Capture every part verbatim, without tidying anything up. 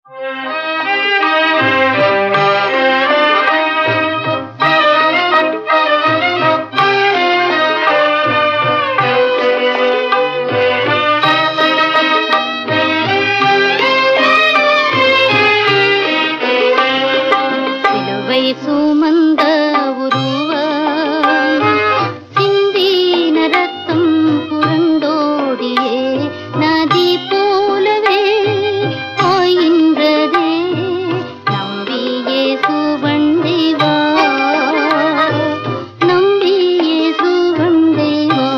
சுமந்த உருவம் சிந்தின ரத்தம் புரண்டோடியே நதி போலவே பாய்கின்றதே நம்பியே சுவண்டேவா நம்பியே சுவண்டேவா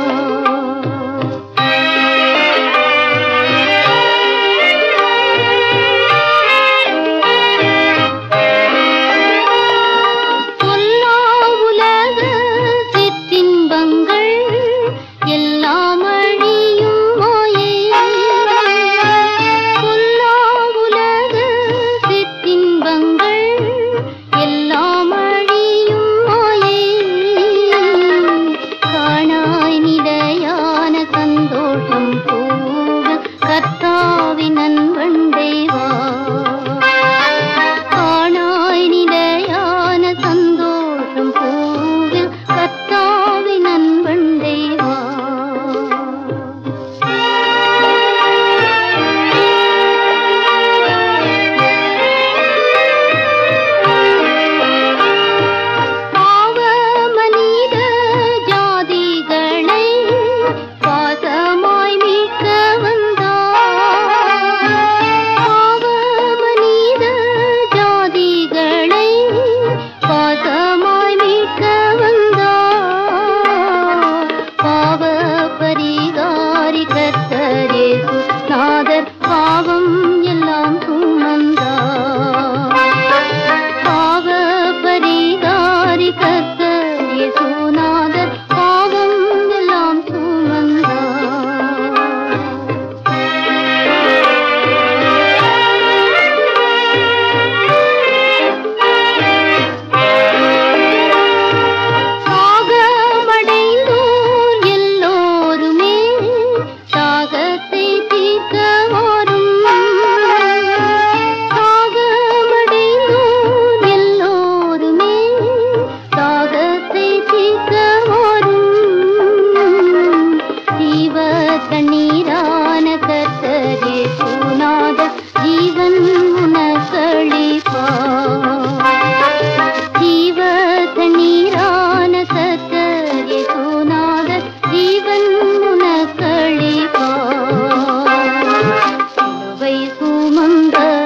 பாவம் எல்லாம் சுமந்தார் பாவ பரிகாரி கர்த்தர் இயேசுநாதர் பாவம் எல்லாம் சாகமடைந்தோர் எல்லோருமே தாகத்தை தீர்க்க தண்ணீரான கர்த்தர் இயேசுநாதர் ஜீவன் உனக்களிப்பார் ஜீவ தண்ணீரான கர்த்தர் இயேசுநாதர் ஜீவன் உனக்களிப்பார் சிலுவை சுமந்த